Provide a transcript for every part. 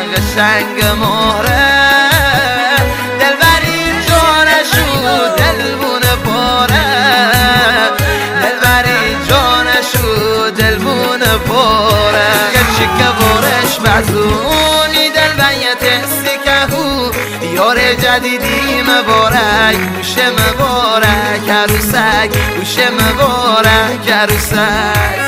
قشنگ مهره دلبری جانشو دلبونه پاره دلبری جانشو دلبونه پاره چکه بورش بزونی دل بیت سکهو یار جدیدی مبارک گوش مبارک عروسک گوش مبارک عروسک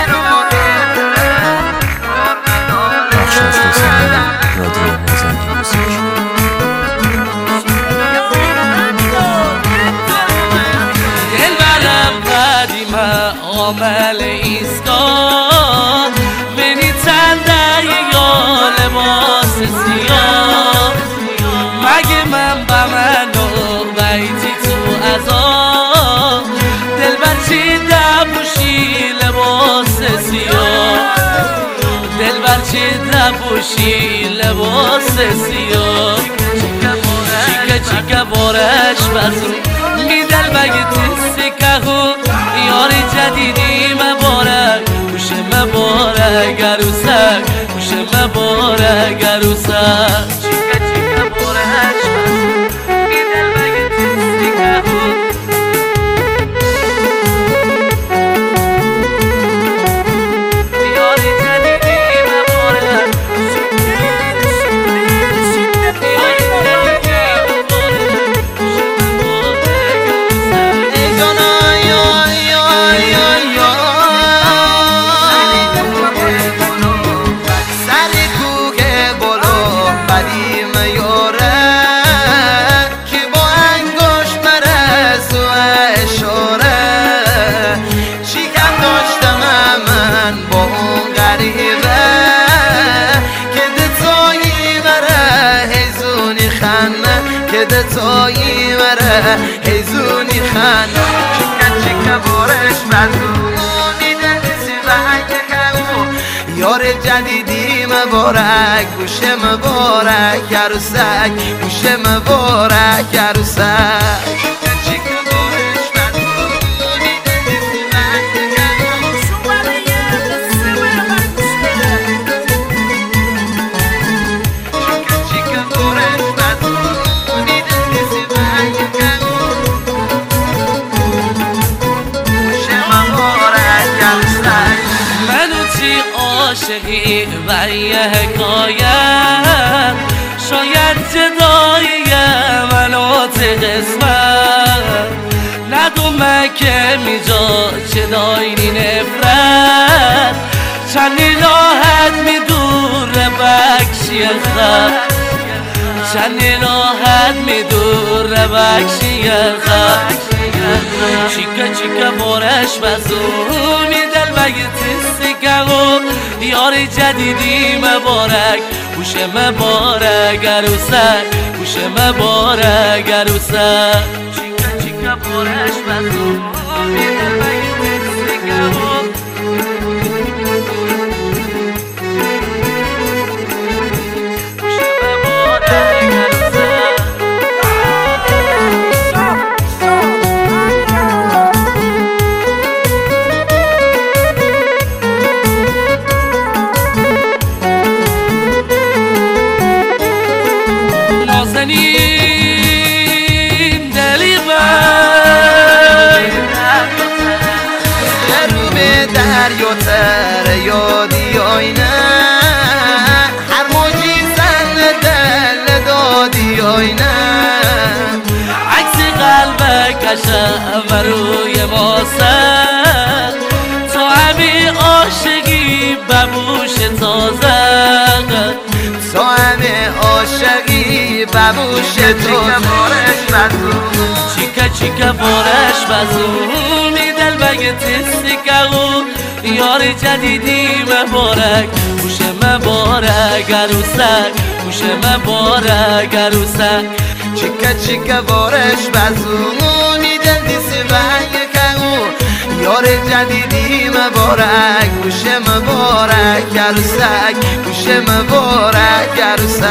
عامل ایستان بینی تنده یا لباس سیاه مگه من با منو بیتی تو ازا دل بچی دبوشی لباس سیاه دل بچی دبوشی لباس سیاه چیکه چیکه بارش بزرگ می دل بگی سکهو یاری جدیدی مبارک گوش مبارک عروسک گوش مبارک عروسک چیکه چیکه بارش بی دل بگه سکهو یاری جدیدی مبارک کده تویی مره هیزونی خانه چکه چکه بارش بزونی دلسی بحک کهو یار جدیدی مبارک گوش مبارک عروسک گوش مبارک عروسک عاشقی و یه حکایم شاید جدایی منات قسمت ندومه که میجا چه داینی نفرت چندی راحت میدور بکشی خب چندی راحت میدور بکشی خب چیکه چیکه بارش بزونی دل بگی سکهو یار جدیدی مبارک گوش مبارک عروسک گوش مبارک عروسک چیکه چیکه بارش بزونی دل بگی سکهو دلی دریاتر یادی آینه هر موجی زن دل دادی آینه عکس قلب کشم روی ماسه تا همی عاشقی ببوش تازه تا همی عاشقی ببوش تازه چیکه چیکه بارش بزونی دل بگه سکهو یار جدیدی مبارک گوش مبارک عروسک گوش مبارک عروسک چیکه چیکه بارش بزونی دل دیسی بگه یار جدیدی مبارک گوش مبارک عروسک گوش مبارک عروسک